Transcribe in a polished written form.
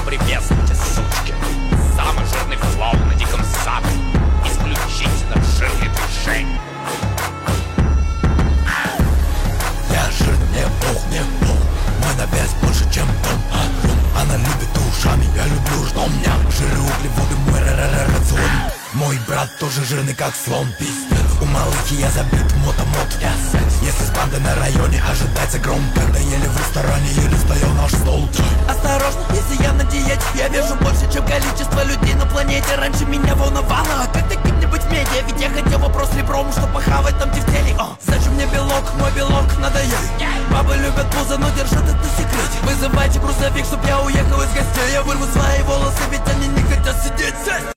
Поприветствуйте, сучки. Самый жирный флоу на диком западе. Исключительно жирный движение. Я жирнее бог, не бог. Мой навес больше, чем дом. Она любит ушами, я люблю ртом. Жиры, углеводы, мой рацион. Мой брат тоже жирный, как слон. Пиздец. У малыхи я забит мотомот. Если с бандой на районе ожидается гром. Когда ели в ресторане, еле стоял наш стол. Осторожно, если я на диете. Я вижу больше, чем количество людей на планете. Раньше меня волновало, а как ты кем-нибудь в медиа. Ведь я хотел вопрос ребром, что похавать там тефтели. Зачем мне белок, мой белок надо есть. Бабы любят пузо, но держат это в секрете. Вызывайте грузовик, чтоб я уехал из гостей. Я вырву свои волосы, ведь они не хотят сидеть здесь.